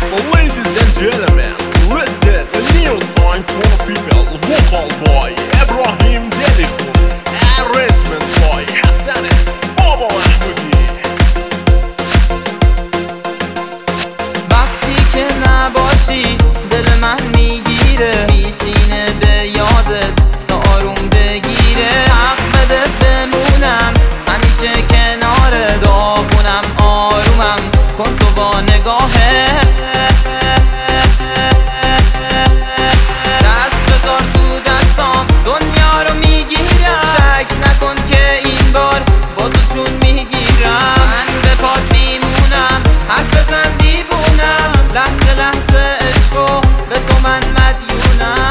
Ladies and gentlemen, listen, a new song for people. Vocal boy Ibrahim Delishun, arrangement boy Hassan Baba Mahmoudi. وقتی که نباشی دل من میگیره، میشینه به یادت تا آروم بگیره. حق بده بمونم همیشه کناره، داغونم آرومم کن تو با نگاهه. دست بذار تو دستام دنیا رو میگیرم، شک نکن که این بار با تو چون میگیرم. من به پات میمونم حرف بزن دیوونم، لحظه لحظه عشقو به تو من مدیونم.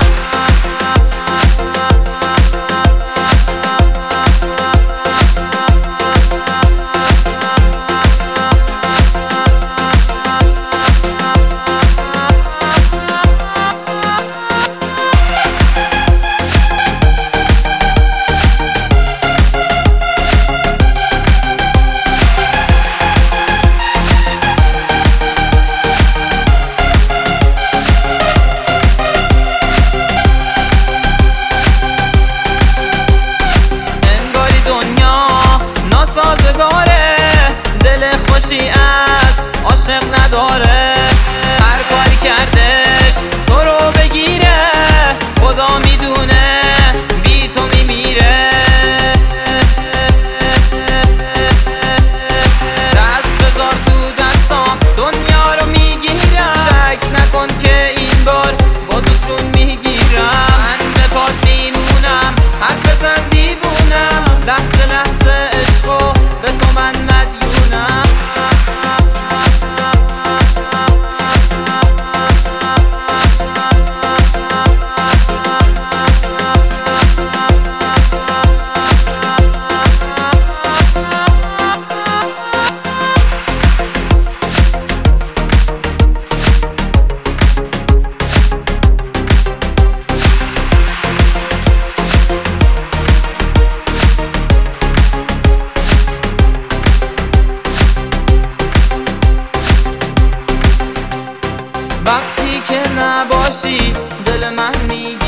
دل خوشی از عاشق نداره، هر کاری کردش تو رو بگیره. خدا میدونه بی تو میمیره. دست بذار تو دستام دنیا رو میگیرم، شک نکن که این بار با تو چون میگیرم. من به پات میمونم حرف بزن دیوونم، لحظه لحظه عشقو به تو من مدیونم. وقتی که نباشی دل من میگی